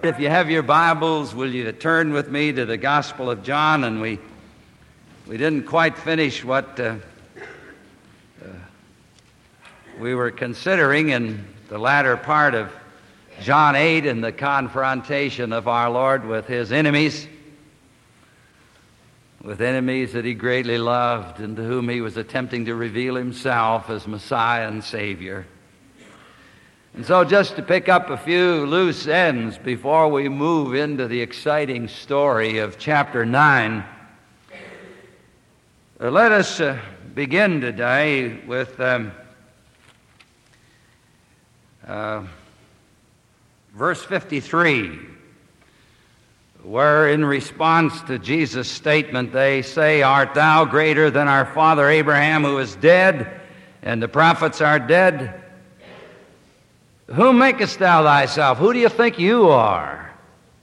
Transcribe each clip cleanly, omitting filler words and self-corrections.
If you have your Bibles, will you turn with me to the Gospel of John? And we didn't quite finish what we were considering in the latter part of John 8 and the confrontation of our Lord with his enemies, that he greatly loved and to whom he was attempting to reveal himself as Messiah and Savior. And so just to pick up a few loose ends before we move into the exciting story of chapter 9, let us begin today with verse 53, where in response to Jesus' statement they say, "Art thou greater than our father Abraham, who is dead, and the prophets are dead? Whom makest thou thyself? Who do you think you are?"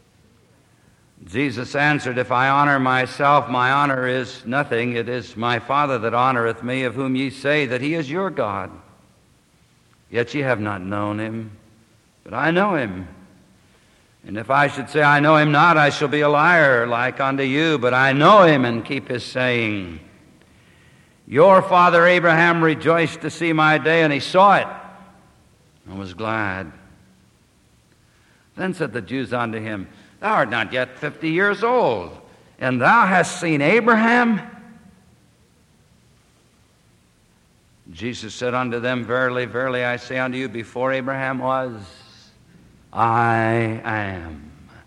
Jesus answered, "If I honor myself, my honor is nothing. It is my Father that honoreth me, of whom ye say that he is your God. Yet ye have not known him, but I know him. And if I should say I know him not, I shall be a liar like unto you, but I know him and keep his saying. Your father Abraham rejoiced to see my day, and he saw it, and was glad." Then said the Jews unto him, "Thou art not yet 50 years old, and thou hast seen Abraham?" Jesus said unto them, "Verily, verily, I say unto you, before Abraham was, I am."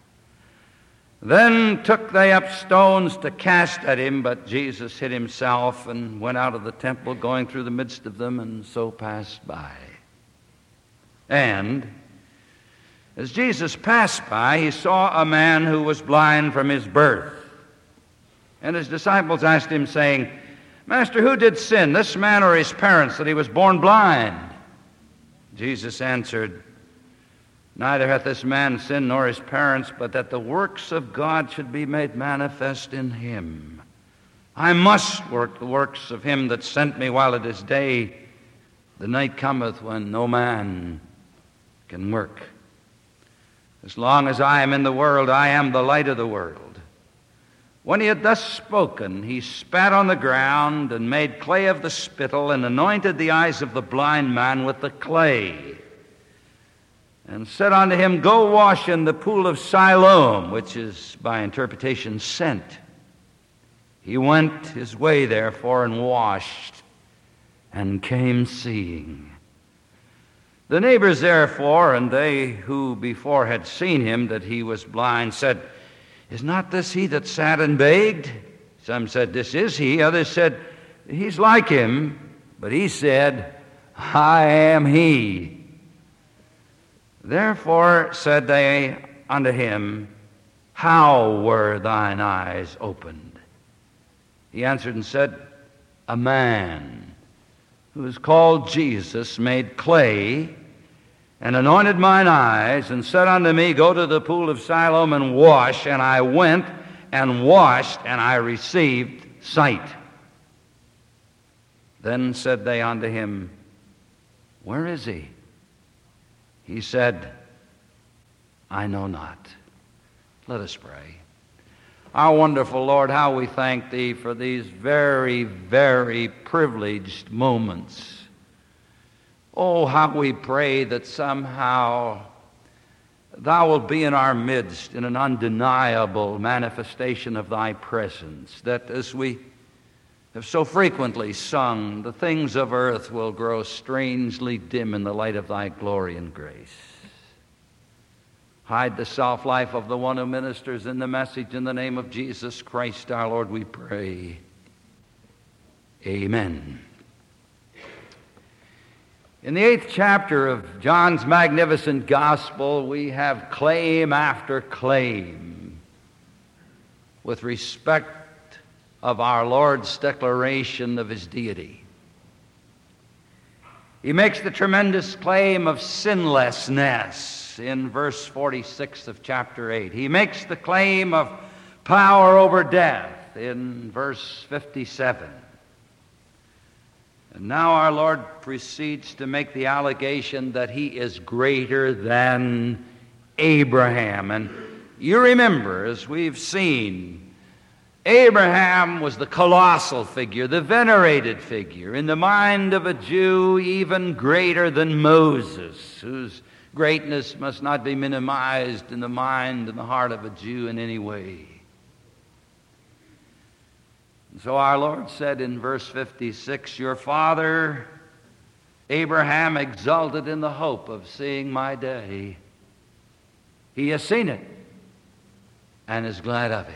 Then took they up stones to cast at him, but Jesus hid himself and went out of the temple, going through the midst of them, and so passed by. And as Jesus passed by, he saw a man who was blind from his birth. And his disciples asked him, saying, "Master, who did sin, this man or his parents, that he was born blind?" Jesus answered, "Neither hath this man sinned nor his parents, but that the works of God should be made manifest in him. I must work the works of him that sent me while it is day. The night cometh when no man can work. As long as I am in the world, I am the light of the world." When he had thus spoken, he spat on the ground and made clay of the spittle and anointed the eyes of the blind man with the clay, and said unto him, "Go wash in the pool of Siloam," which is by interpretation sent. He went his way therefore and washed, and came seeing. The neighbors therefore, and they who before had seen him that he was blind, said, "Is not this he that sat and begged?" Some said, "This is he." Others said, "He's like him." But he said, "I am he." Therefore said they unto him, "How were thine eyes opened?" He answered and said, "A man who is called Jesus made clay and anointed mine eyes, and said unto me, Go to the pool of Siloam and wash. And I went and washed, and I received sight." Then said they unto him, "Where is he?" He said, "I know not." Let us pray. Our wonderful Lord, how we thank Thee for these very, very privileged moments. Oh, how we pray that somehow Thou wilt be in our midst in an undeniable manifestation of Thy presence, that as we have so frequently sung, the things of earth will grow strangely dim in the light of Thy glory and grace. Hide the self-life of the one who ministers in the message. In the name of Jesus Christ our Lord we pray. Amen. In the 8th chapter of John's magnificent gospel, we have claim after claim with respect of our Lord's declaration of his deity. He makes the tremendous claim of sinlessness in verse 46 of chapter 8. He makes the claim of power over death in verse 57. And now our Lord proceeds to make the allegation that he is greater than Abraham. And you remember, as we've seen, Abraham was the colossal figure, the venerated figure, in the mind of a Jew even greater than Moses, whose greatness must not be minimized in the mind and the heart of a Jew in any way. And so our Lord said in verse 56, "Your father Abraham exulted in the hope of seeing my day. He has seen it and is glad of it."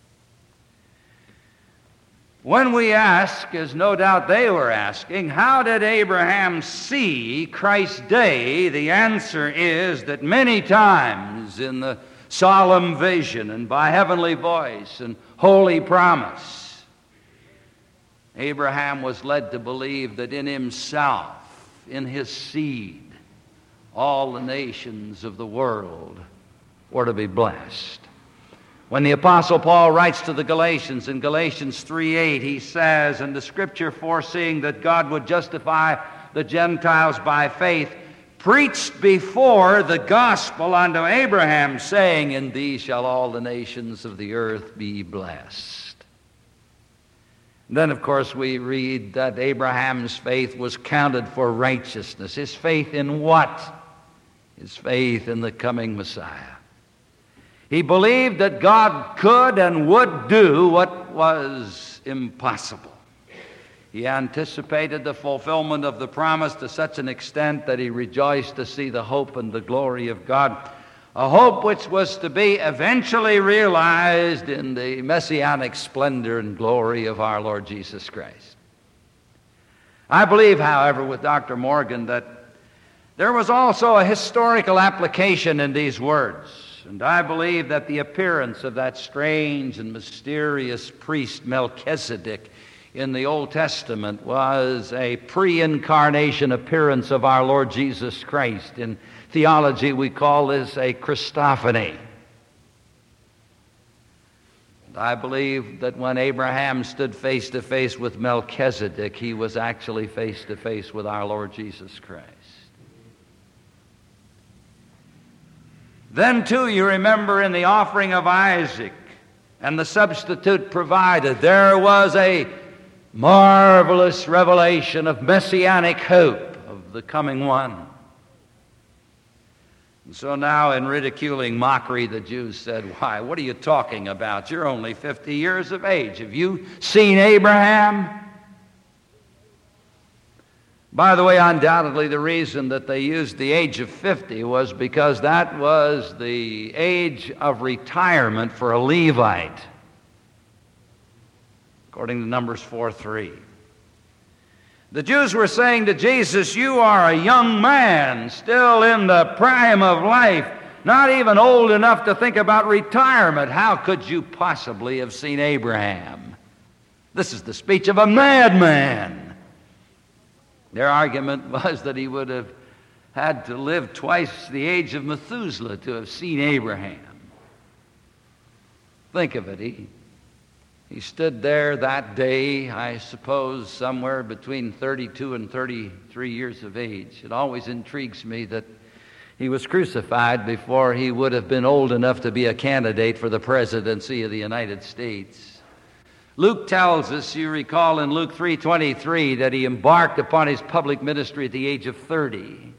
When we ask, as no doubt they were asking, how did Abraham see Christ's day? The answer is that many times in the solemn vision and by heavenly voice and holy promise, Abraham was led to believe that in himself, in his seed, all the nations of the world were to be blessed. When the Apostle Paul writes to the Galatians in Galatians 3:8, he says, "And the Scripture, foreseeing that God would justify the Gentiles by faith, preached before the gospel unto Abraham, saying, In thee shall all the nations of the earth be blessed." Then, of course, we read that Abraham's faith was counted for righteousness. His faith in what? His faith in the coming Messiah. He believed that God could and would do what was impossible. He anticipated the fulfillment of the promise to such an extent that he rejoiced to see the hope and the glory of God, a hope which was to be eventually realized in the messianic splendor and glory of our Lord Jesus Christ. I believe, however, with Dr. Morgan, that there was also a historical application in these words. And I believe that the appearance of that strange and mysterious priest Melchizedek in the Old Testament was a pre-incarnation appearance of our Lord Jesus Christ. In theology, we call this a Christophany. And I believe that when Abraham stood face to face with Melchizedek, he was actually face to face with our Lord Jesus Christ. Then, too, you remember in the offering of Isaac and the substitute provided, there was a marvelous revelation of messianic hope of the coming one. And so now, in ridiculing mockery, the Jews said, "Why, what are you talking about? You're only 50 years of age. Have you seen Abraham?" By the way, undoubtedly the reason that they used the age of 50 was because that was the age of retirement for a Levite, according to Numbers 4:3. The Jews were saying to Jesus, "You are a young man, still in the prime of life, not even old enough to think about retirement. How could you possibly have seen Abraham? This is the speech of a madman." Their argument was that he would have had to live twice the age of Methuselah to have seen Abraham. Think of it. He stood there that day, I suppose, somewhere between 32 and 33 years of age. It always intrigues me that he was crucified before he would have been old enough to be a candidate for the presidency of the United States. Luke tells us, you recall in Luke 3:23, that he embarked upon his public ministry at the age of 30.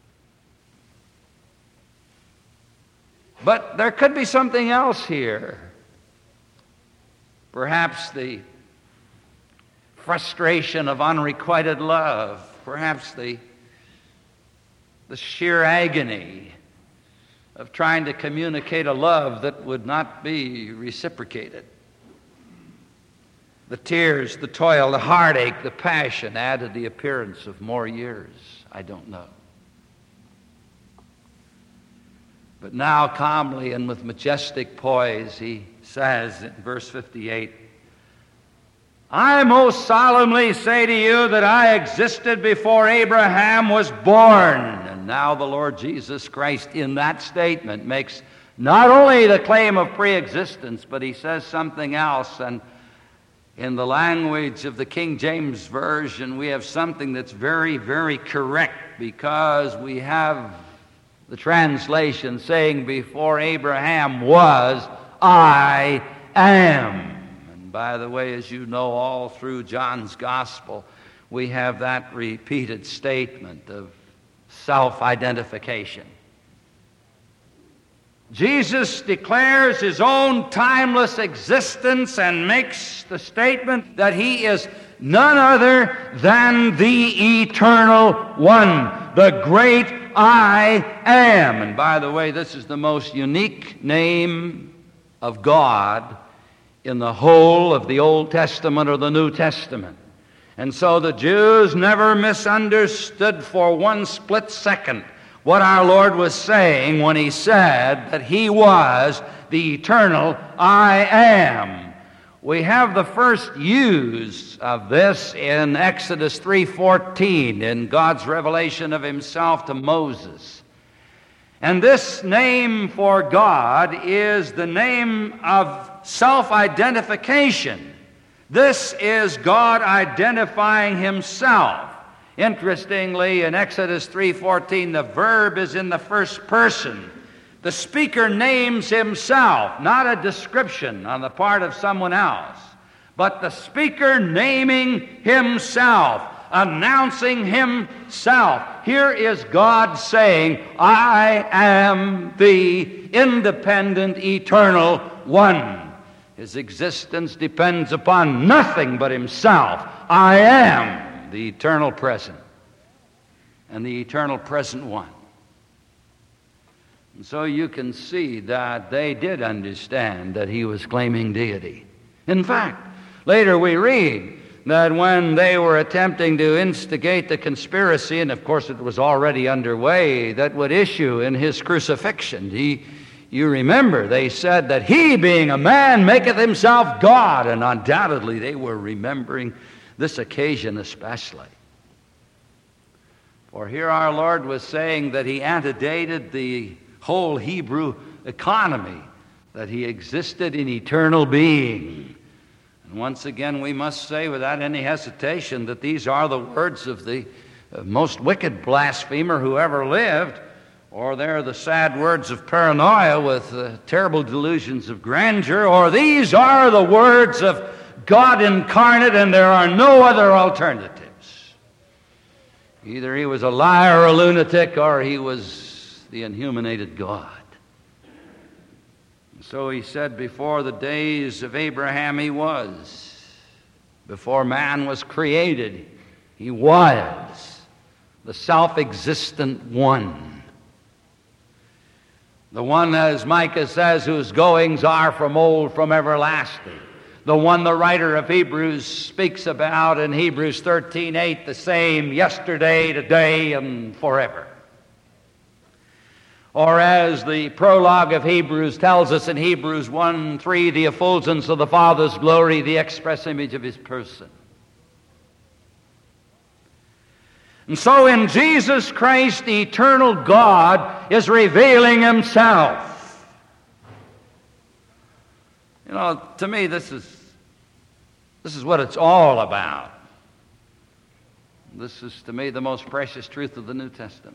But there could be something else here. Perhaps the frustration of unrequited love. Perhaps the sheer agony of trying to communicate a love that would not be reciprocated. The tears, the toil, the heartache, the passion added the appearance of more years. I don't know. But now, calmly and with majestic poise, he says in verse 58, "I most solemnly say to you that I existed before Abraham was born." And now the Lord Jesus Christ in that statement makes not only the claim of pre-existence, but he says something else. And in the language of the King James Version, we have something that's very, very correct, because we have the translation saying before Abraham was, I am. And by the way, as you know, all through John's Gospel, we have that repeated statement of self-identification. Jesus declares his own timeless existence and makes the statement that he is none other than the Eternal One, the great I Am. And by the way, this is the most unique name of God in the whole of the Old Testament or the New Testament. And so the Jews never misunderstood for one split second what our Lord was saying when he said that he was the eternal I Am. We have the first use of this in Exodus 3:14 in God's revelation of himself to Moses. And this name for God is the name of self-identification. This is God identifying himself. Interestingly, in Exodus 3:14, the verb is in the first person. The speaker names himself, not a description on the part of someone else, but the speaker naming himself, announcing himself. Here is God saying, I am the independent, eternal One. His existence depends upon nothing but himself. I am the eternal present and the eternal present One. And so you can see that they did understand that he was claiming deity. In fact, later we read that when they were attempting to instigate the conspiracy, and of course it was already underway, that would issue in his crucifixion, you remember, they said that he, being a man, maketh himself God, and undoubtedly they were remembering this occasion especially. For here our Lord was saying that he antedated the whole Hebrew economy, that he existed in eternal being. And once again, we must say without any hesitation that these are the words of the most wicked blasphemer who ever lived, or they're the sad words of paranoia with terrible delusions of grandeur, or these are the words of God incarnate, and there are no other alternatives. Either he was a liar or a lunatic, or he was the inhuminated God. And so he said, before the days of Abraham he was. Before man was created, he was the self-existent One. The One, as Micah says, whose goings are from old, from everlasting. The One the writer of Hebrews speaks about in Hebrews 13:8, the same yesterday, today, and forever. Or as the prologue of Hebrews tells us in Hebrews 1:3, the effulgence of the Father's glory, the express image of his person. And so in Jesus Christ, the eternal God is revealing himself. You know, to me, this is what it's all about. This is, to me, the most precious truth of the New Testament.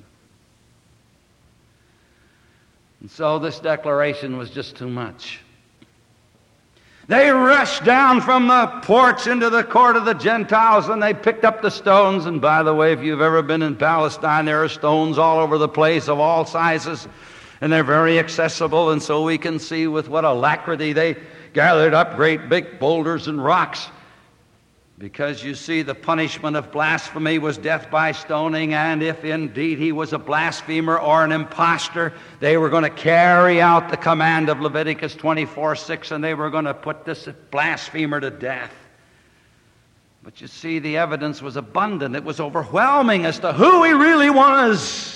And so this declaration was just too much. They rushed down from the porch into the court of the Gentiles, and they picked up the stones. And by the way, if you've ever been in Palestine, there are stones all over the place of all sizes, and they're very accessible. And so we can see with what alacrity they gathered up great big boulders and rocks, because you see the punishment of blasphemy was death by stoning, and if indeed he was a blasphemer or an impostor, they were going to carry out the command of Leviticus 24:6, and they were going to put this blasphemer to death. But you see, the evidence was abundant. It was overwhelming as to who he really was.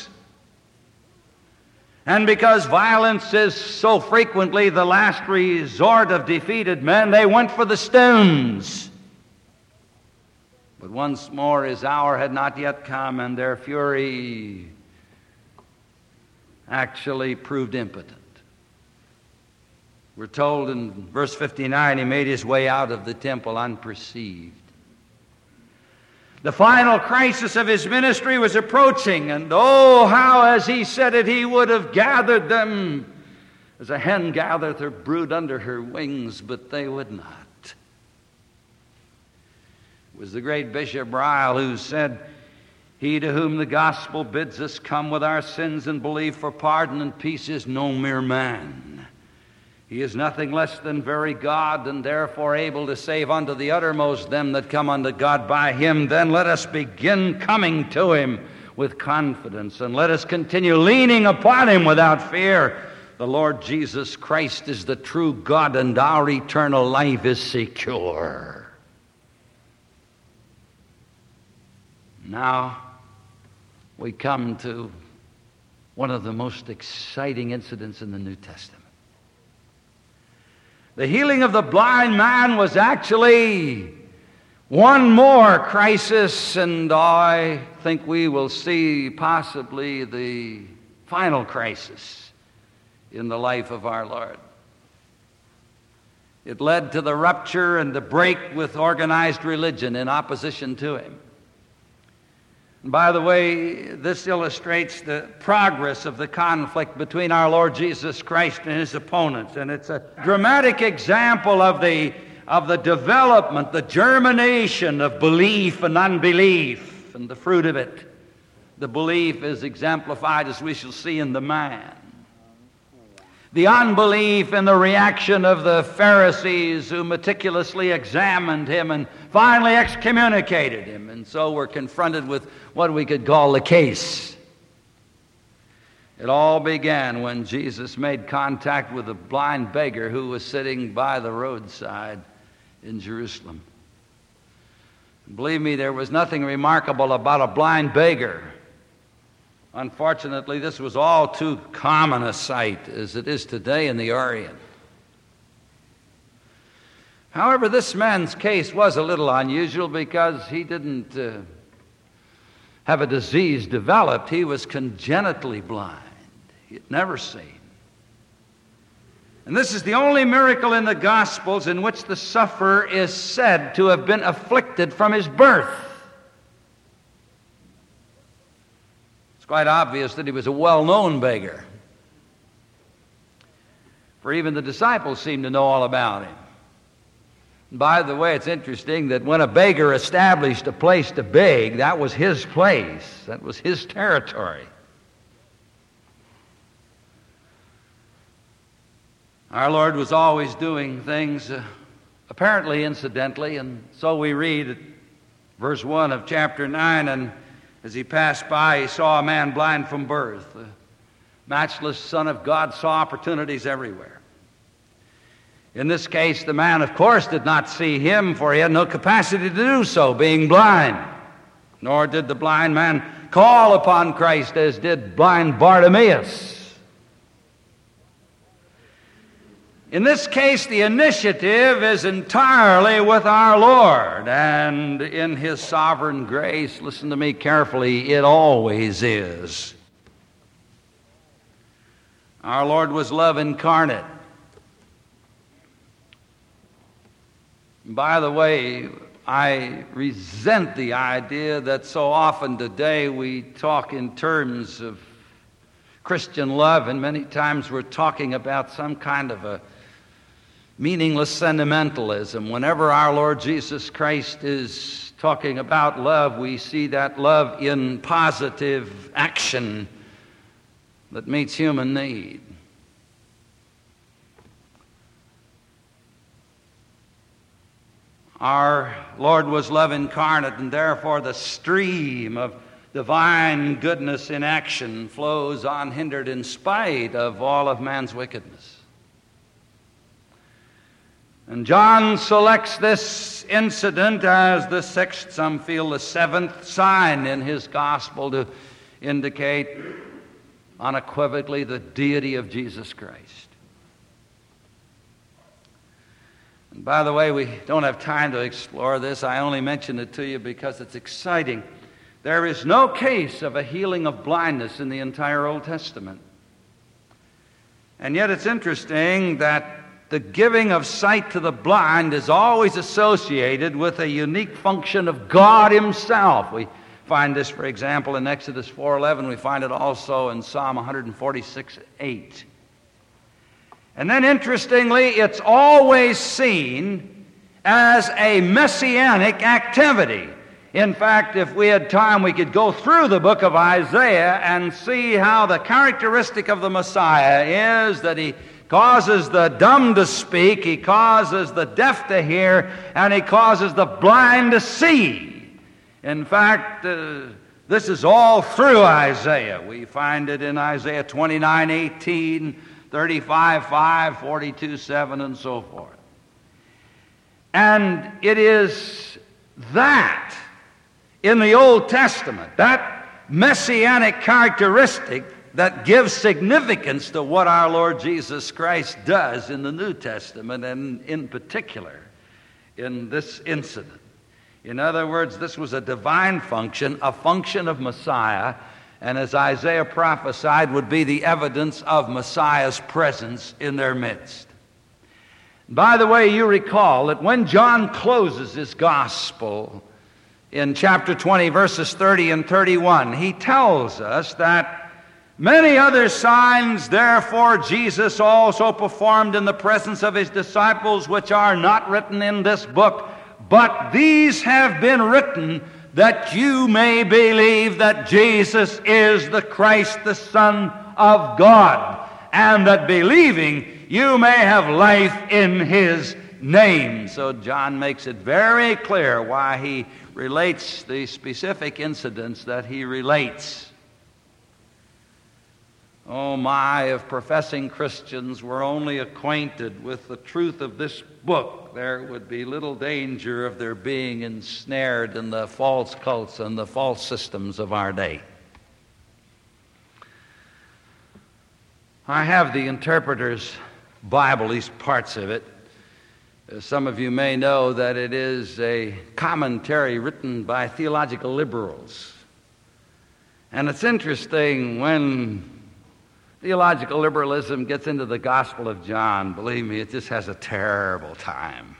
And because violence is so frequently the last resort of defeated men, they went for the stones. But once more his hour had not yet come, and their fury actually proved impotent. We're told in verse 59, he made his way out of the temple unperceived. The final crisis of his ministry was approaching, and oh, how, as he said it, he would have gathered them as a hen gathereth her brood under her wings, but they would not. It was the great Bishop Ryle who said, "He to whom the gospel bids us come with our sins and believe for pardon and peace is no mere man. He is nothing less than very God, and therefore able to save unto the uttermost them that come unto God by him. Then let us begin coming to him with confidence, and let us continue leaning upon him without fear. The Lord Jesus Christ is the true God, and our eternal life is secure." Now we come to one of the most exciting incidents in the New Testament. The healing of the blind man was actually one more crisis, and I think we will see possibly the final crisis in the life of our Lord. It led to the rupture and the break with organized religion in opposition to him. And by the way, this illustrates the progress of the conflict between our Lord Jesus Christ and his opponents. And it's a dramatic example of the development, the germination of belief and unbelief, and the fruit of it. The belief is exemplified, as we shall see, in the man. The unbelief in the reaction of the Pharisees, who meticulously examined him and finally excommunicated him. And so we're confronted with what we could call the case. It all began when Jesus made contact with a blind beggar who was sitting by the roadside in Jerusalem. And believe me, there was nothing remarkable about a blind beggar. Unfortunately, this was all too common a sight as it is today in the Orient. However, this man's case was a little unusual because he didn't have a disease developed. He was congenitally blind. He had never seen. And this is the only miracle in the Gospels in which the sufferer is said to have been afflicted from his birth. Quite obvious that he was a well-known beggar, for even the disciples seemed to know all about him. And by the way, it's interesting that when a beggar established a place to beg, that was his place, that was his territory. Our Lord was always doing things apparently incidentally, and so we read at verse 1 of chapter 9, and as he passed by, he saw a man blind from birth. The matchless Son of God saw opportunities everywhere. In this case, the man, of course, did not see him, for he had no capacity to do so, being blind. Nor did the blind man call upon Christ as did blind Bartimaeus. In this case, the initiative is entirely with our Lord, and in his sovereign grace, listen to me carefully, it always is. Our Lord was love incarnate. By the way, I resent the idea that so often today we talk in terms of Christian love, and many times we're talking about some kind of a meaningless sentimentalism. Whenever our Lord Jesus Christ is talking about love, we see that love in positive action that meets human need. Our Lord was love incarnate, and therefore the stream of divine goodness in action flows unhindered in spite of all of man's wickedness. And John selects this incident as the sixth, some feel the seventh sign in his gospel to indicate unequivocally the deity of Jesus Christ. And by the way, we don't have time to explore this. I only mention it to you because it's exciting. There is no case of a healing of blindness in the entire Old Testament. And yet it's interesting that the giving of sight to the blind is always associated with a unique function of God Himself. We find this, for example, in Exodus 4:11. We find it also in Psalm 146:8. And then, interestingly, it's always seen as a messianic activity. In fact, if we had time, we could go through the book of Isaiah and see how the characteristic of the Messiah is that He causes the dumb to speak, He causes the deaf to hear, and He causes the blind to see. In fact, this is all through Isaiah. We find it in Isaiah 29:18, 35:5, 42:7, and so forth. And it is that in the Old Testament, that messianic characteristic, that gives significance to what our Lord Jesus Christ does in the New Testament, and in particular in this incident. In other words, this was a divine function, a function of Messiah, and as Isaiah prophesied, would be the evidence of Messiah's presence in their midst. By the way, you recall that when John closes his gospel in chapter 20, verses 30 and 31, he tells us that many other signs, therefore, Jesus also performed in the presence of His disciples, which are not written in this book, but these have been written that you may believe that Jesus is the Christ, the Son of God, and that believing you may have life in His name. So John makes it very clear why he relates the specific incidents that he relates. Oh my, if professing Christians were only acquainted with the truth of this book, there would be little danger of their being ensnared in the false cults and the false systems of our day. I have the Interpreter's Bible, these parts of it. Some of you may know that it is a commentary written by theological liberals. And it's interesting when theological liberalism gets into the Gospel of John, believe me, it just has a terrible time.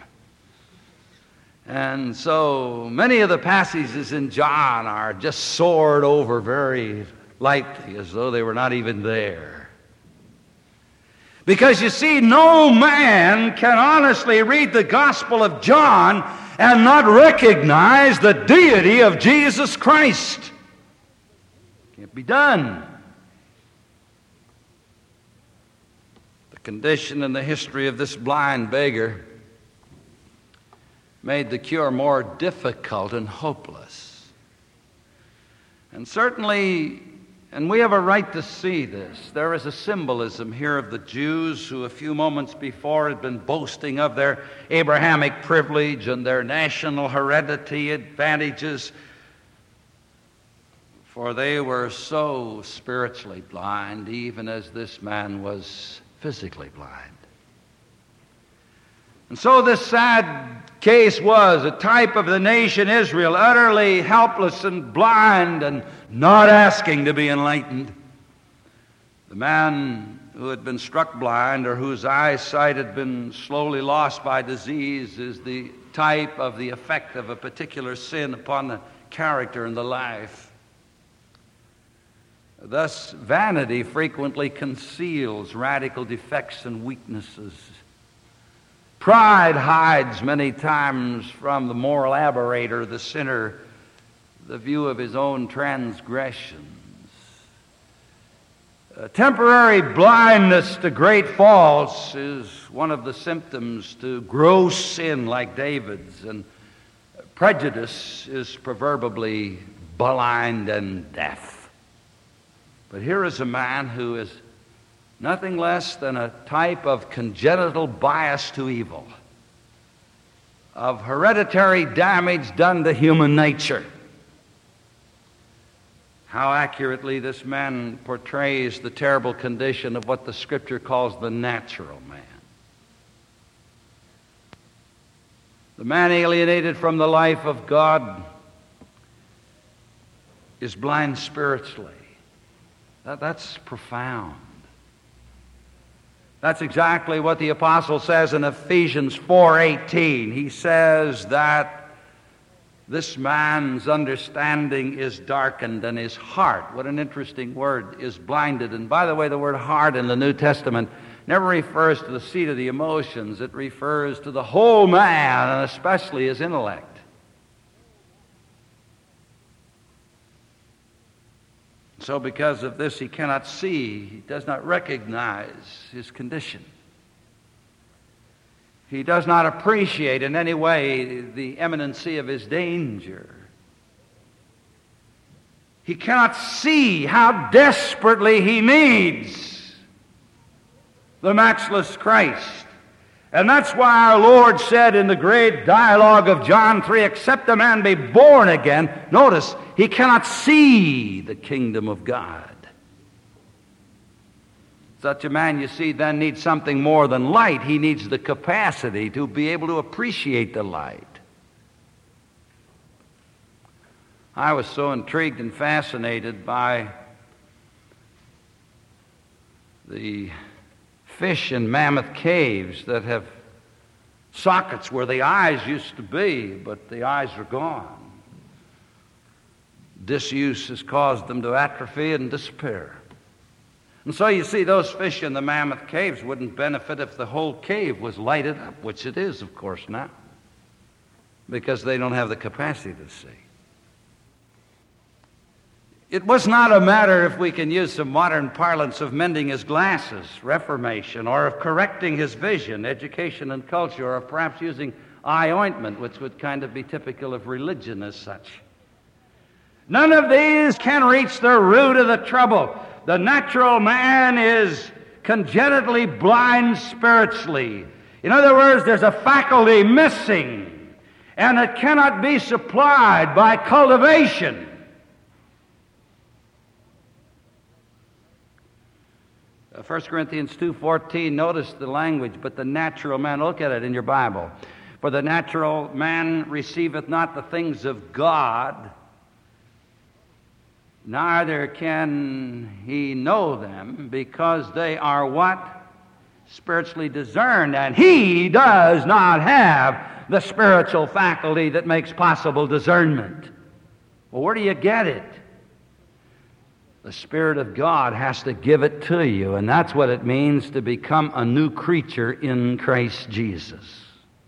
And so many of the passages in John are just soared over very lightly, as though they were not even there. Because you see, no man can honestly read the Gospel of John and not recognize the deity of Jesus Christ. Can't be done. The condition and the history of this blind beggar made the cure more difficult and hopeless. And certainly, and we have a right to see this, there is a symbolism here of the Jews who a few moments before had been boasting of their Abrahamic privilege and their national heredity advantages, for they were so spiritually blind, even as this man was physically blind. And so this sad case was a type of the nation Israel, utterly helpless and blind and not asking to be enlightened. The man who had been struck blind or whose eyesight had been slowly lost by disease is the type of the effect of a particular sin upon the character and the life. Thus, vanity frequently conceals radical defects and weaknesses. Pride hides many times from the moral aberrator, the sinner, the view of his own transgressions. Temporary blindness to great faults is one of the symptoms to gross sin like David's, and prejudice is proverbially blind and deaf. But here is a man who is nothing less than a type of congenital bias to evil, of hereditary damage done to human nature. How accurately this man portrays the terrible condition of what the Scripture calls the natural man. The man alienated from the life of God is blind spiritually. That's profound. That's exactly what the apostle says in Ephesians 4:18. He says that this man's understanding is darkened and his heart, what an interesting word, is blinded. And by the way, the word heart in the New Testament never refers to the seat of the emotions. It refers to the whole man, and especially his intellect. So because of this, he cannot see, he does not recognize his condition. He does not appreciate in any way the imminency of his danger. He cannot see how desperately he needs the matchless Christ. And that's why our Lord said in the great dialogue of John 3, except a man be born again, notice, he cannot see the kingdom of God. Such a man, you see, then needs something more than light. He needs the capacity to be able to appreciate the light. I was so intrigued and fascinated by the fish in Mammoth Caves that have sockets where the eyes used to be, but the eyes are gone. Disuse has caused them to atrophy and disappear. And so you see, those fish in the Mammoth Caves wouldn't benefit if the whole cave was lighted up, which it is, of course, now, because they don't have the capacity to see. It was not a matter, if we can use some modern parlance, of mending his glasses, reformation, or of correcting his vision, education and culture, or of perhaps using eye ointment, which would kind of be typical of religion as such. None of these can reach the root of the trouble. The natural man is congenitally blind spiritually. In other words, there's a faculty missing, and it cannot be supplied by cultivation. 1 Corinthians 2:14, notice the language, but the natural man, look at it in your Bible. For the natural man receiveth not the things of God, neither can he know them, because they are what? Spiritually discerned. And he does not have the spiritual faculty that makes possible discernment. Well, where do you get it? The Spirit of God has to give it to you, and that's what it means to become a new creature in Christ Jesus.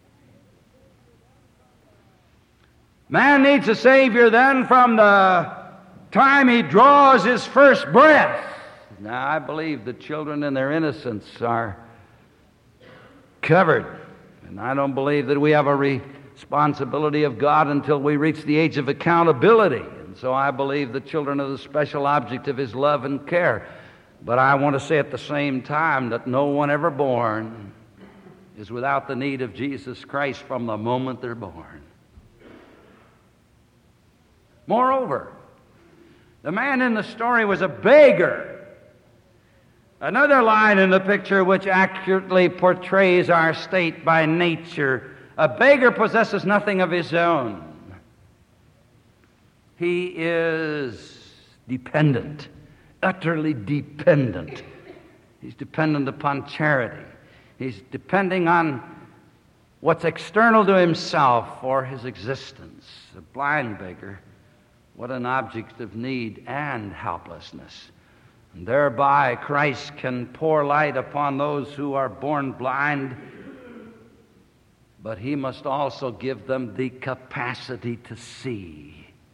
Man needs a Savior then from the time he draws his first breath. Now, I believe the children in their innocence are covered, and I don't believe that we have a responsibility of God until we reach the age of accountability. So I believe the children are the special object of His love and care. But I want to say at the same time that no one ever born is without the need of Jesus Christ from the moment they're born. Moreover, the man in the story was a beggar. Another line in the picture which accurately portrays our state by nature. A beggar possesses nothing of his own. He is dependent, utterly dependent. He's dependent upon charity. He's depending on what's external to himself for his existence. A blind beggar, what an object of need and helplessness. And thereby Christ can pour light upon those who are born blind, but He must also give them the capacity to see.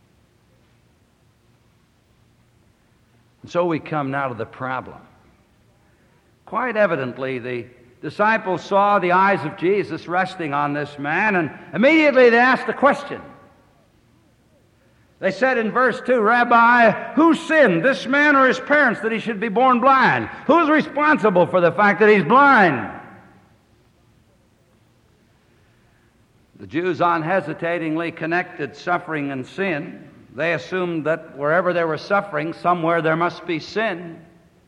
And so we come now to the problem. Quite evidently, the disciples saw the eyes of Jesus resting on this man, and immediately they asked a question. They said in verse 2, Rabbi, who sinned, this man or his parents, that he should be born blind? Who's responsible for the fact that he's blind? The Jews unhesitatingly connected suffering and sin. They assumed that wherever there was suffering, somewhere there must be sin.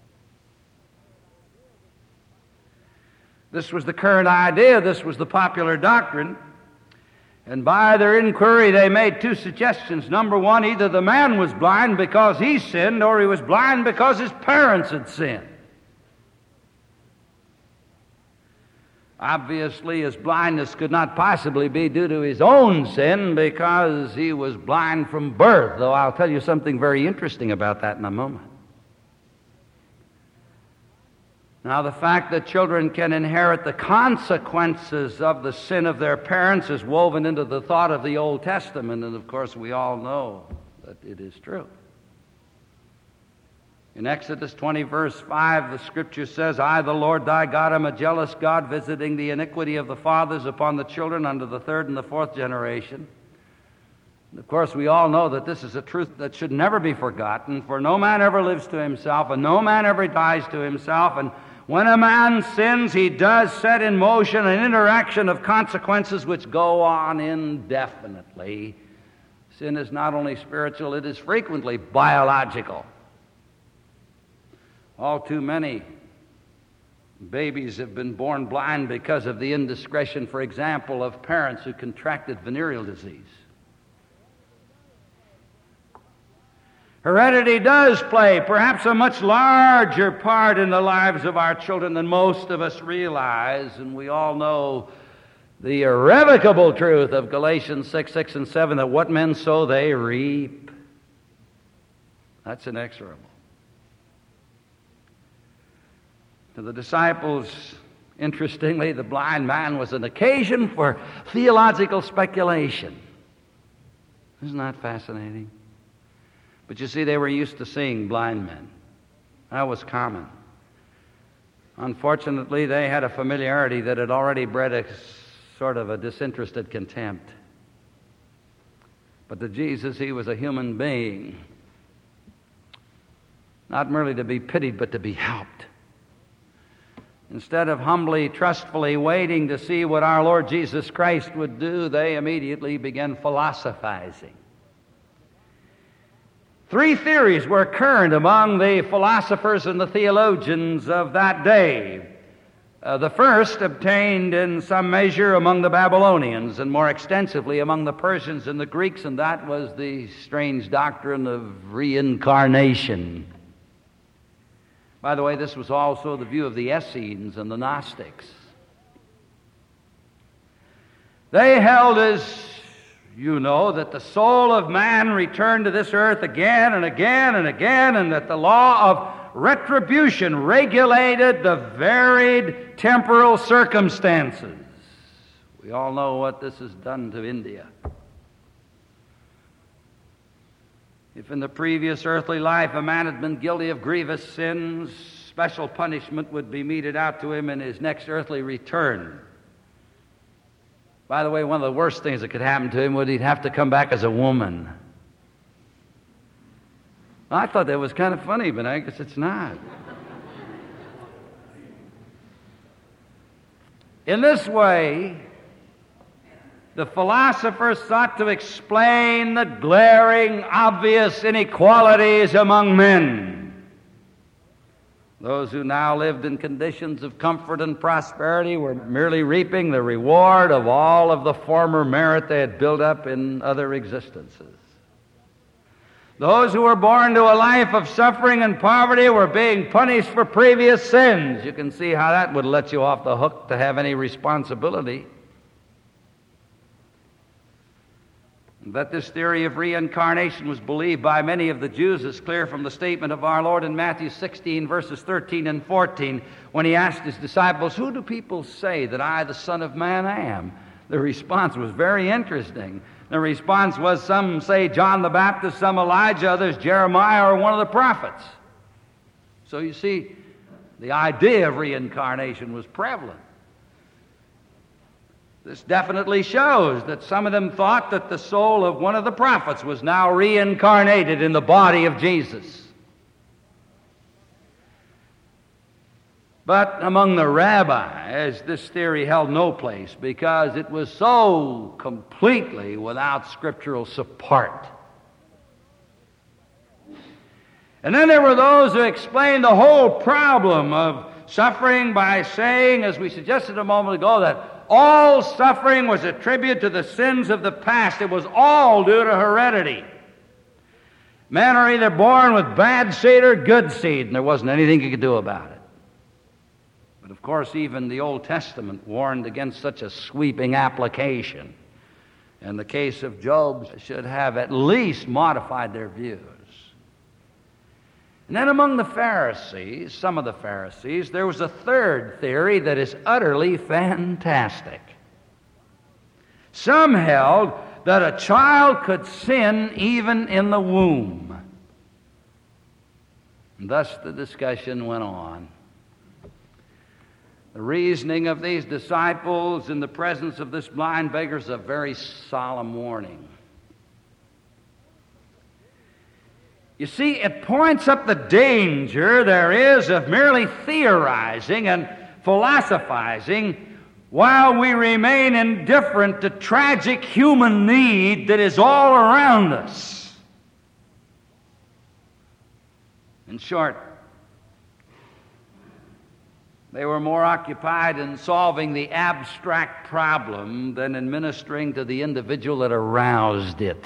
This was the current idea. This was the popular doctrine. And by their inquiry, they made two suggestions. Number one, either the man was blind because he sinned, or he was blind because his parents had sinned. Obviously, his blindness could not possibly be due to his own sin because he was blind from birth, though I'll tell you something very interesting about that in a moment. Now, the fact that children can inherit the consequences of the sin of their parents is woven into the thought of the Old Testament, and of course we all know that it is true. In Exodus 20, verse 5, the Scripture says, I, the Lord thy God, am a jealous God, visiting the iniquity of the fathers upon the children unto the third and the fourth generation. And of course, we all know that this is a truth that should never be forgotten, for no man ever lives to himself, and no man ever dies to himself, and when a man sins, he does set in motion an interaction of consequences which go on indefinitely. Sin is not only spiritual, it is frequently biological. All too many babies have been born blind because of the indiscretion, for example, of parents who contracted venereal disease. Heredity does play perhaps a much larger part in the lives of our children than most of us realize, and we all know the irrevocable truth of Galatians 6 and 7, that what men sow, they reap. That's inexorable. To the disciples, interestingly, the blind man was an occasion for theological speculation. Isn't that fascinating? But you see, they were used to seeing blind men. That was common. Unfortunately, they had a familiarity that had already bred a sort of a disinterested contempt. But to Jesus, he was a human being, not merely to be pitied, but to be helped. Instead of humbly, trustfully waiting to see what our Lord Jesus Christ would do, they immediately began philosophizing. Three theories were current among the philosophers and the theologians of that day. The first obtained in some measure among the Babylonians and more extensively among the Persians and the Greeks, and that was the strange doctrine of reincarnation. By the way, this was also the view of the Essenes and the Gnostics. They held, as you know, that the soul of man returned to this earth again and again and again, and that the law of retribution regulated the varied temporal circumstances. We all know what this has done to India. If in the previous earthly life a man had been guilty of grievous sins, special punishment would be meted out to him in his next earthly return. By the way, one of the worst things that could happen to him would he'd have to come back as a woman. I thought that was kind of funny, but I guess it's not. In this way, the philosophers sought to explain the glaring, obvious inequalities among men. Those who now lived in conditions of comfort and prosperity were merely reaping the reward of all of the former merit they had built up in other existences. Those who were born to a life of suffering and poverty were being punished for previous sins. You can see how that would let you off the hook to have any responsibility. That this theory of reincarnation was believed by many of the Jews is clear from the statement of our Lord in Matthew 16, verses 13 and 14, when he asked his disciples, "Who do people say that I, the Son of Man, am?" The response was very interesting. The response was, some say John the Baptist, some Elijah, others Jeremiah, or one of the prophets. So you see, the idea of reincarnation was prevalent. This definitely shows that some of them thought that the soul of one of the prophets was now reincarnated in the body of Jesus. But among the rabbis, this theory held no place because it was so completely without scriptural support. And then there were those who explained the whole problem of suffering by saying, as we suggested a moment ago, that all suffering was attributed to the sins of the past. It was all due to heredity. Men are either born with bad seed or good seed, and there wasn't anything you could do about it. But But of course, even the Old Testament warned against such a sweeping application. In the case of Job, should have at least modified their views. And then among the Pharisees, some of the Pharisees, there was a third theory that is utterly fantastic. Some held that a child could sin even in the womb. And thus the discussion went on. The reasoning of these disciples in the presence of this blind beggar is a very solemn warning. You see, it points up the danger there is of merely theorizing and philosophizing while we remain indifferent to tragic human need that is all around us. In short, they were more occupied in solving the abstract problem than in ministering to the individual that aroused it.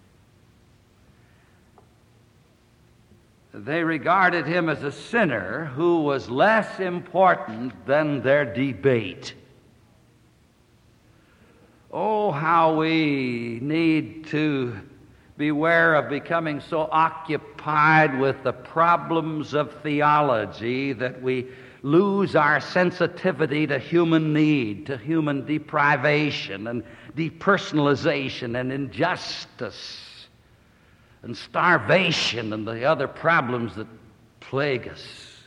They regarded him as a sinner who was less important than their debate. Oh, how we need to beware of becoming so occupied with the problems of theology that we lose our sensitivity to human need, to human deprivation and depersonalization and injustice and starvation and the other problems that plague us.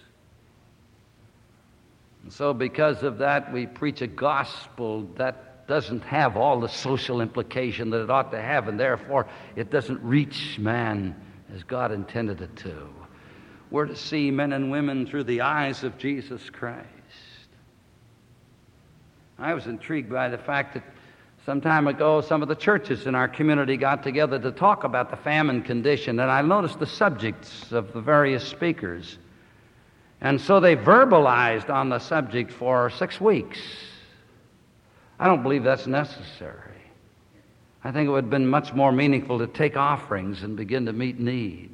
And so because of that, we preach a gospel that doesn't have all the social implication that it ought to have, and therefore it doesn't reach man as God intended it to. We're to see men and women through the eyes of Jesus Christ. I was intrigued by the fact that some time ago some of the churches in our community got together to talk about the famine condition, and I noticed the subjects of the various speakers. And so they verbalized on the subject for 6 weeks. I don't believe that's necessary. I think it would have been much more meaningful to take offerings and begin to meet needs.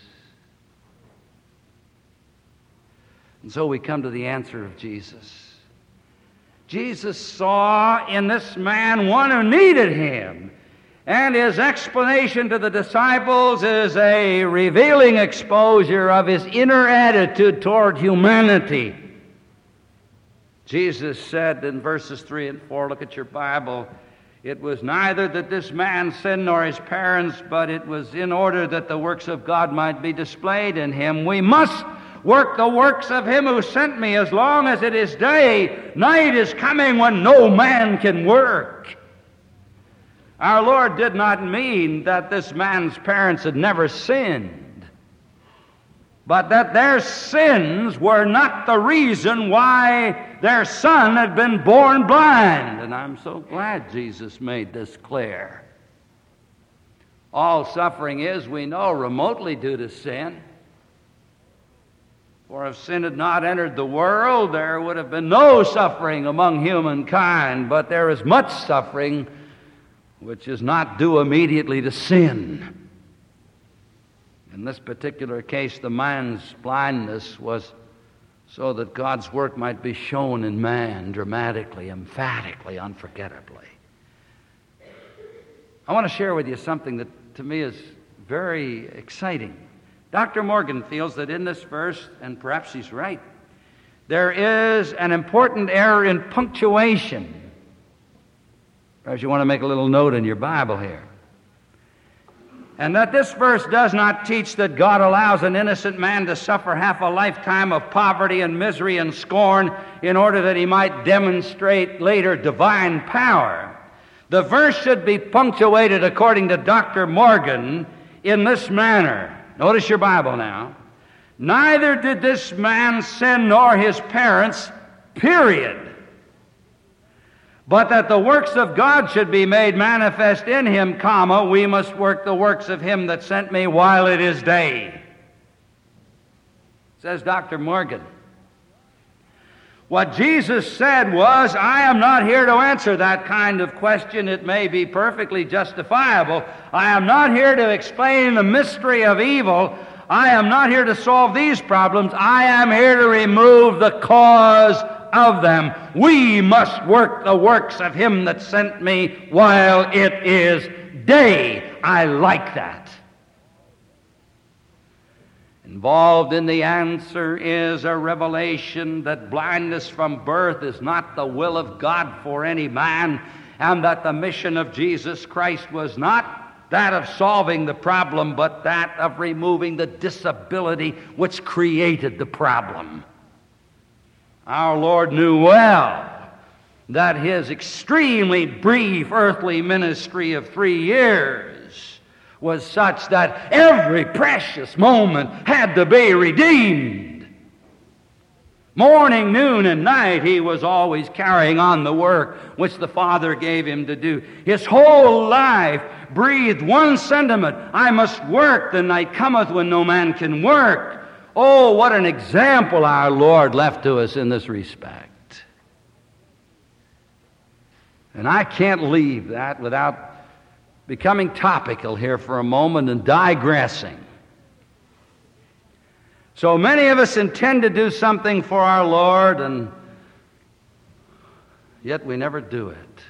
And so we come to the answer of Jesus. Jesus saw in this man one who needed him, and his explanation to the disciples is a revealing exposure of his inner attitude toward humanity. Jesus said in verses 3 and 4, look at your Bible, it was neither that this man sinned nor his parents, but it was in order that the works of God might be displayed in him. We must work the works of him who sent me as long as it is day. Night is coming when no man can work. Our Lord did not mean that this man's parents had never sinned, but that their sins were not the reason why their son had been born blind. And I'm so glad Jesus made this clear. All suffering is, we know, remotely due to sin. For if sin had not entered the world, there would have been no suffering among humankind. But there is much suffering which is not due immediately to sin. In this particular case, the man's blindness was so that God's work might be shown in man dramatically, emphatically, unforgettably. I want to share with you something that to me is very exciting. Dr. Morgan feels that in this verse, and perhaps he's right, there is an important error in punctuation. Perhaps you want to make a little note in your Bible here. And that this verse does not teach that God allows an innocent man to suffer half a lifetime of poverty and misery and scorn in order that he might demonstrate later divine power. The verse should be punctuated, according to Dr. Morgan, in this manner. Notice your Bible now. Neither did this man sin nor his parents, period. But that the works of God should be made manifest in him, comma, we must work the works of him that sent me while it is day. Says Dr. Morgan. What Jesus said was, I am not here to answer that kind of question. It may be perfectly justifiable. I am not here to explain the mystery of evil. I am not here to solve these problems. I am here to remove the cause of them. We must work the works of him that sent me while it is day. I like that. Involved in the answer is a revelation that blindness from birth is not the will of God for any man, and that the mission of Jesus Christ was not that of solving the problem, but that of removing the disability which created the problem. Our Lord knew well that his extremely brief earthly ministry of 3 years was such that every precious moment had to be redeemed. Morning, noon, and night, he was always carrying on the work which the Father gave him to do. His whole life breathed one sentiment: I must work, the night cometh when no man can work. Oh, what an example our Lord left to us in this respect. And I can't leave that without becoming topical here for a moment and digressing. So many of us intend to do something for our Lord, and yet we never do it.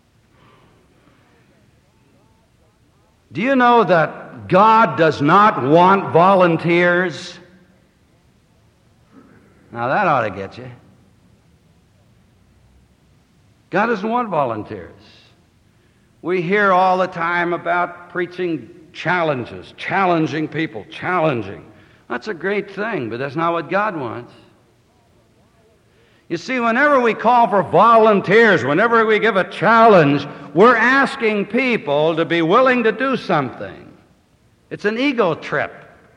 Do you know that God does not want volunteers? Now that ought to get you. God doesn't want volunteers. We hear all the time about preaching challenges, challenging people, challenging. That's a great thing, but that's not what God wants. You see, whenever we call for volunteers, whenever we give a challenge, we're asking people to be willing to do something. It's an ego trip.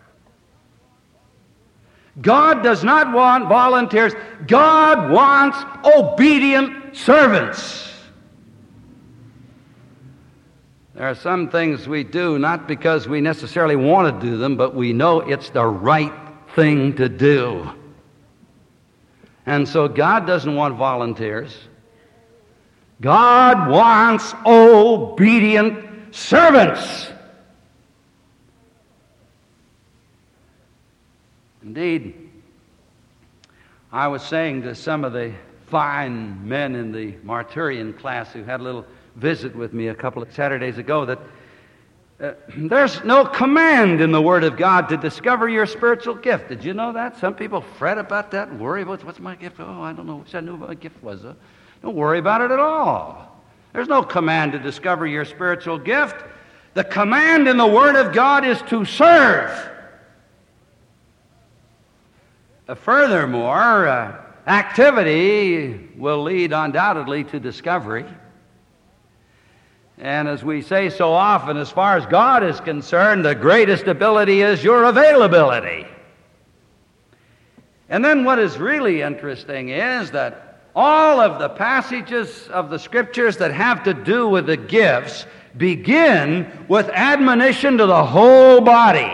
God does not want volunteers. God wants obedient servants. There are some things we do not because we necessarily want to do them, but we know it's the right thing to do. And so God doesn't want volunteers. God wants obedient servants. Indeed, I was saying to some of the fine men in the Martyrian class who had a little visit with me a couple of Saturdays ago that there's no command in the Word of God to discover your spiritual gift. Did you know that? Some people fret about that and worry about what's my gift. Oh, I don't know. Wish I knew what my gift was. Don't worry about it at all. There's no command to discover your spiritual gift. The command in the Word of God is to serve. Furthermore, activity will lead undoubtedly to discovery. And as we say so often, as far as God is concerned, the greatest ability is your availability. And then what is really interesting is that all of the passages of the Scriptures that have to do with the gifts begin with admonition to the whole body.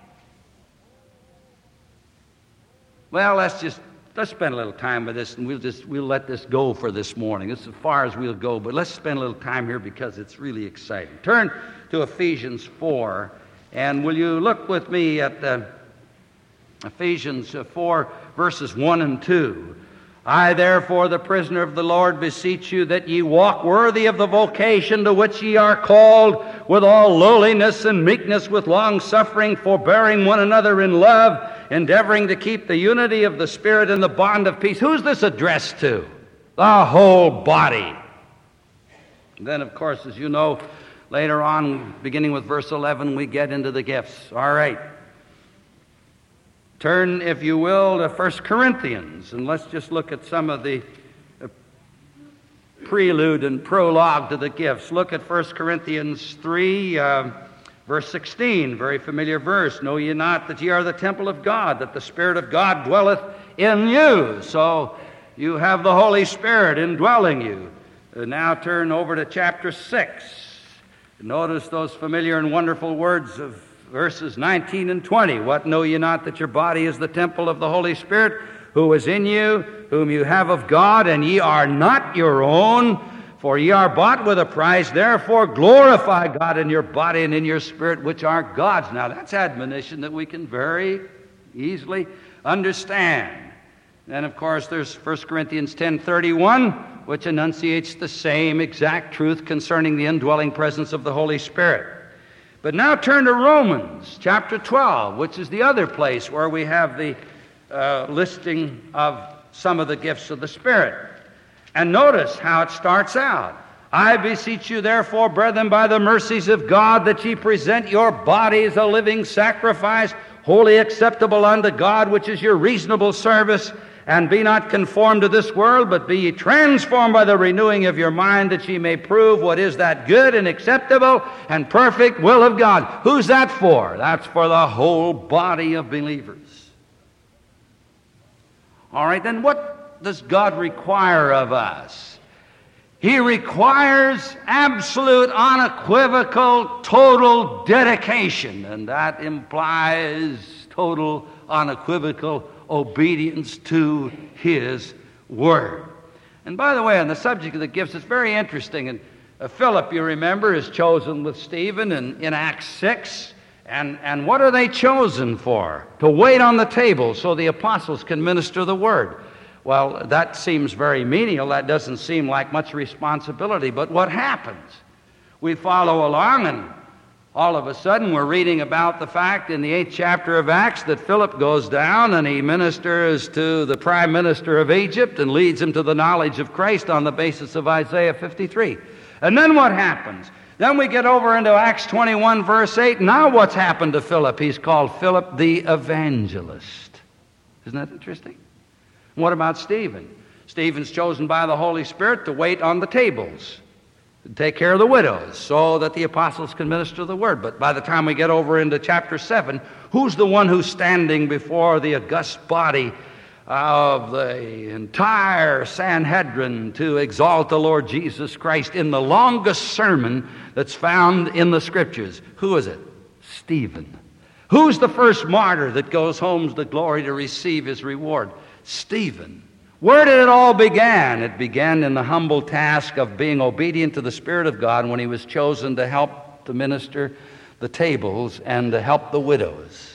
Well, let's spend a little time with this, and we'll let this go for this morning. This is as far as we'll go, but let's spend a little time here because it's really exciting. Turn to Ephesians 4, and will you look with me at Ephesians 4, verses 1 and 2. I, therefore, the prisoner of the Lord, beseech you that ye walk worthy of the vocation to which ye are called, with all lowliness and meekness, with long-suffering, forbearing one another in love, endeavoring to keep the unity of the Spirit in the bond of peace. Who's this addressed to? The whole body. And then, of course, as you know, later on, beginning with verse 11, we get into the gifts. All right. Turn, if you will, to 1 Corinthians, and let's just look at some of the prelude and prologue to the gifts. Look at 1 Corinthians 3, verse 16, very familiar verse. Know ye not that ye are the temple of God, that the Spirit of God dwelleth in you? So you have the Holy Spirit indwelling you. Now turn over to chapter 6. Notice those familiar and wonderful words of verses 19 and 20. What, know ye not that your body is the temple of the Holy Spirit, who is in you, whom you have of God, and ye are not your own? For ye are bought with a price. Therefore glorify God in your body and in your spirit, which are God's. Now that's admonition that we can very easily understand. And, of course, there's 1 Corinthians 10:31, which enunciates the same exact truth concerning the indwelling presence of the Holy Spirit. But now turn to Romans chapter 12, which is the other place where we have the listing of some of the gifts of the Spirit. And notice how it starts out. I beseech you, therefore, brethren, by the mercies of God, that ye present your bodies a living sacrifice, wholly acceptable unto God, which is your reasonable service. And be not conformed to this world, but be ye transformed by the renewing of your mind, that ye may prove what is that good and acceptable and perfect will of God. Who's that for? That's for the whole body of believers. All right, then what does God require of us? He requires absolute, unequivocal, total dedication, and that implies total, unequivocal obedience to His Word. And by the way, on the subject of the gifts, it's very interesting. And Philip, you remember, is chosen with Stephen in Acts 6. And what are they chosen for? To wait on the table so the apostles can minister the Word. Well, that seems very menial. That doesn't seem like much responsibility. But what happens? We follow along, and all of a sudden we're reading about the fact in the 8th chapter of Acts that Philip goes down and he ministers to the prime minister of Egypt and leads him to the knowledge of Christ on the basis of Isaiah 53. And then what happens? Then we get over into Acts 21, verse 8. Now what's happened to Philip? He's called Philip the Evangelist. Isn't that interesting? What about Stephen? Stephen's chosen by the Holy Spirit to wait on the tables, to take care of the widows, so that the apostles can minister the Word. But by the time we get over into chapter 7, who's the one who's standing before the august body of the entire Sanhedrin to exalt the Lord Jesus Christ in the longest sermon that's found in the Scriptures? Who is it? Stephen. Who's the first martyr that goes home to glory to receive his reward? Stephen. Where did it all begin? It began in the humble task of being obedient to the Spirit of God when he was chosen to help to minister the tables and to help the widows.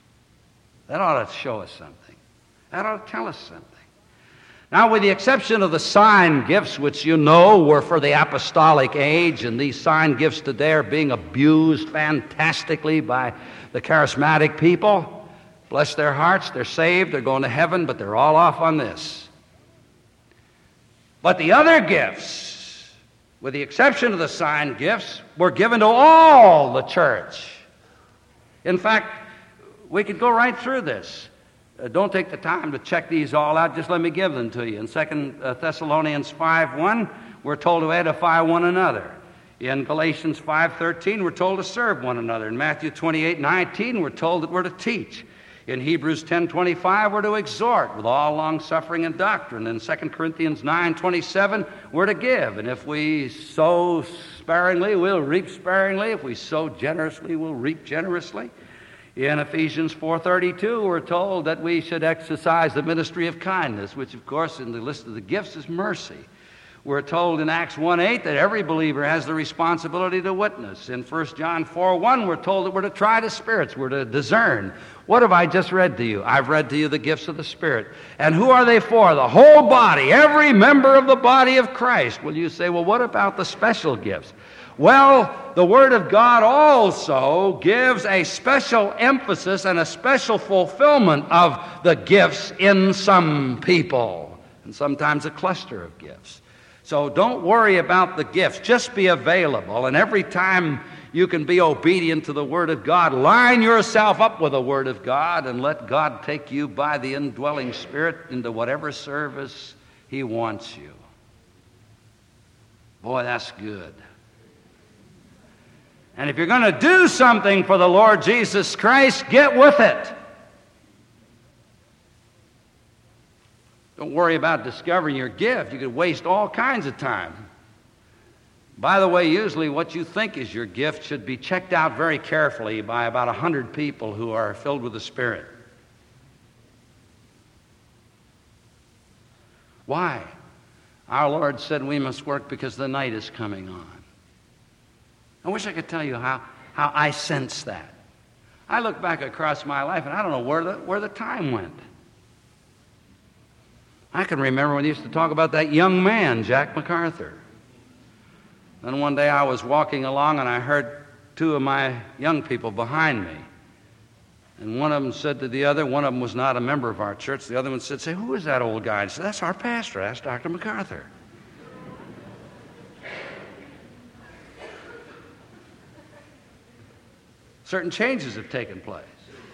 That ought to show us something. That ought to tell us something. Now, with the exception of the sign gifts, which you know were for the apostolic age, and these sign gifts today are being abused fantastically by the charismatic people, bless their hearts, they're saved, they're going to heaven, but they're all off on this. But the other gifts, with the exception of the sign gifts, were given to all the church. In fact, we could go right through this. Don't take the time to check these all out. Just let me give them to you. In 2 Thessalonians 5:1, we're told to edify one another. In Galatians 5:13, we're told to serve one another. In Matthew 28:19, we're told that we're to teach. In Hebrews 10:25, we're to exhort with all long-suffering and doctrine. In 2 Corinthians 9:27, we're to give. And if we sow sparingly, we'll reap sparingly. If we sow generously, we'll reap generously. In Ephesians 4:32, we're told that we should exercise the ministry of kindness, which, of course, in the list of the gifts is mercy. We're told in Acts 1:8 that every believer has the responsibility to witness. In 1 John 4:1, we're told that we're to try the spirits, we're to discern. What have I just read to you? I've read to you the gifts of the Spirit. And who are they for? The whole body, every member of the body of Christ. Well, you say, well, what about the special gifts? Well, the Word of God also gives a special emphasis and a special fulfillment of the gifts in some people, and sometimes a cluster of gifts. So don't worry about the gifts. Just be available, and every time you can be obedient to the Word of God, line yourself up with the Word of God and let God take you by the indwelling Spirit into whatever service He wants you. Boy, that's good. And if you're going to do something for the Lord Jesus Christ, get with it. Don't worry about discovering your gift. You could waste all kinds of time. By the way, usually what you think is your gift should be checked out very carefully by about 100 people who are filled with the Spirit. Why? Our Lord said we must work because the night is coming on. I wish I could tell you how I sense that. I look back across my life and I don't know where the time went. I can remember when he used to talk about that young man, Jack MacArthur. Then one day I was walking along and I heard two of my young people behind me. And one of them said to the other, one of them was not a member of our church, the other one said, "Say, who is that old guy?" I said, "That's our pastor, that's Dr. MacArthur." Certain changes have taken place.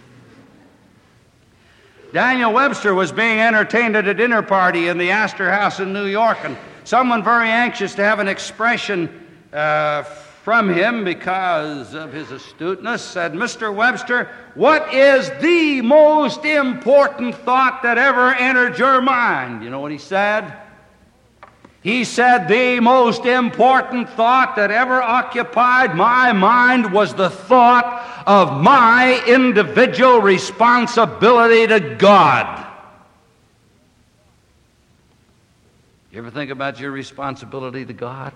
Daniel Webster was being entertained at a dinner party in the Astor House in New York, and someone very anxious to have an expression from him because of his astuteness said, "Mr. Webster, what is the most important thought that ever entered your mind?" You know what he said? He said, "The most important thought that ever occupied my mind was the thought of my individual responsibility to God." You ever think about your responsibility to God?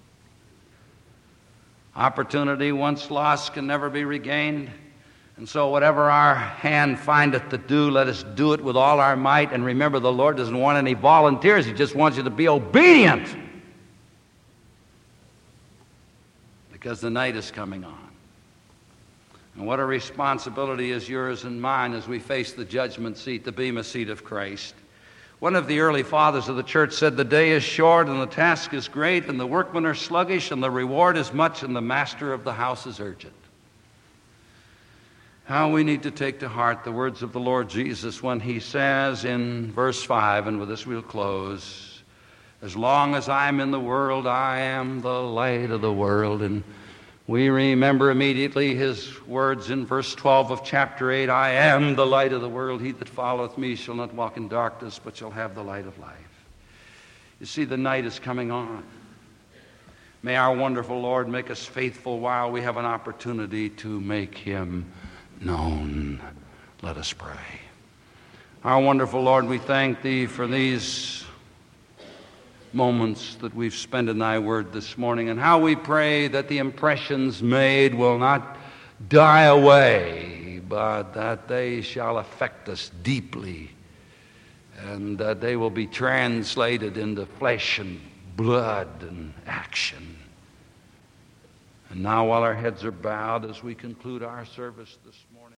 Opportunity once lost can never be regained. And so whatever our hand findeth to do, let us do it with all our might. And remember, the Lord doesn't want any volunteers. He just wants you to be obedient. Because the night is coming on. And what a responsibility is yours and mine as we face the judgment seat, the bema seat of Christ. One of the early fathers of the church said, "The day is short and the task is great and the workmen are sluggish and the reward is much and the master of the house is urgent." How we need to take to heart the words of the Lord Jesus when he says in verse 5, and with this we'll close, "As long as I'm in the world, I am the light of the world." And we remember immediately his words in verse 12 of chapter 8, "I am the light of the world. He that followeth me shall not walk in darkness, but shall have the light of life." You see, the night is coming on. May our wonderful Lord make us faithful while we have an opportunity to make him known. Let us pray. Our wonderful Lord, we thank thee for these moments that we've spent in thy word this morning, and how we pray that the impressions made will not die away, but that they shall affect us deeply, and that they will be translated into flesh and blood and action. And now, while our heads are bowed as we conclude our service this morning,